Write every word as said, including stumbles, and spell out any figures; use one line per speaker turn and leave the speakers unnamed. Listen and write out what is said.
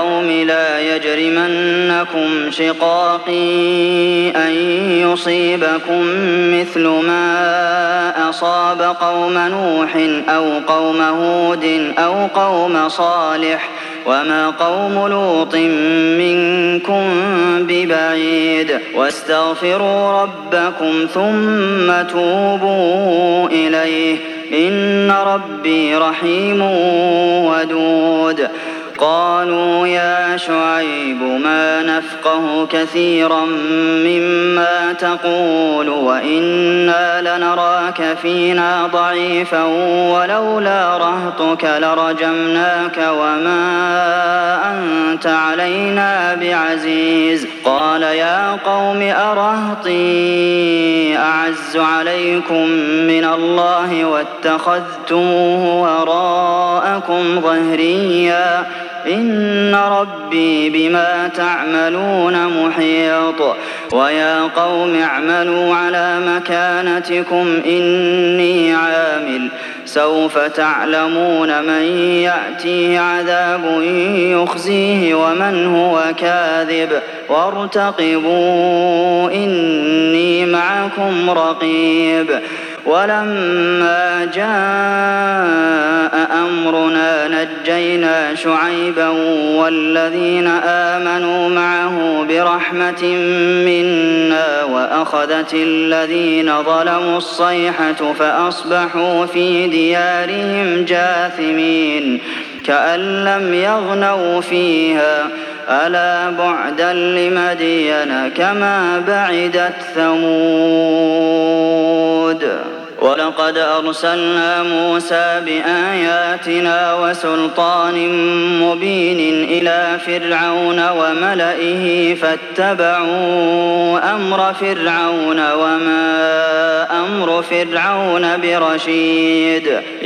قوم لا يجرمنكم شقاقي أن يصيبكم مثل ما أصاب قوم نوح أو قوم هود أو قوم صالح وما قوم لوط منكم ببعيد واستغفروا ربكم ثم توبوا إليه إن ربي رحيم ودود قالوا يا شعيب ما نفقه كثيرا مما تقول وإنا لنراك فينا ضعيفا ولولا رهطك لرجمناك وما أنت علينا بعزيز قال يا قوم أرهطي أعز عليكم من الله واتخذتموه وراءكم ظهريا إن ربي بما تعملون محيط ويا قوم اعملوا على مكانتكم إني عامل سوف تعلمون من يأتيه عذاب يخزيه ومن هو كاذب وارتقبوا إني معكم رقيب ولما جاء أمرنا نجينا شعيبا والذين آمنوا معه برحمة منا وأخذت الذين ظلموا الصيحة فأصبحوا في ديارهم جاثمين كأن لم يغنوا فيها ألا بعدا لمدين كما بعدت ثمود ولقد أرسلنا موسى بآياتنا وسلطان مبين إلى فرعون وملئه فاتبعوا أمر فرعون وما أمر فرعون برشيد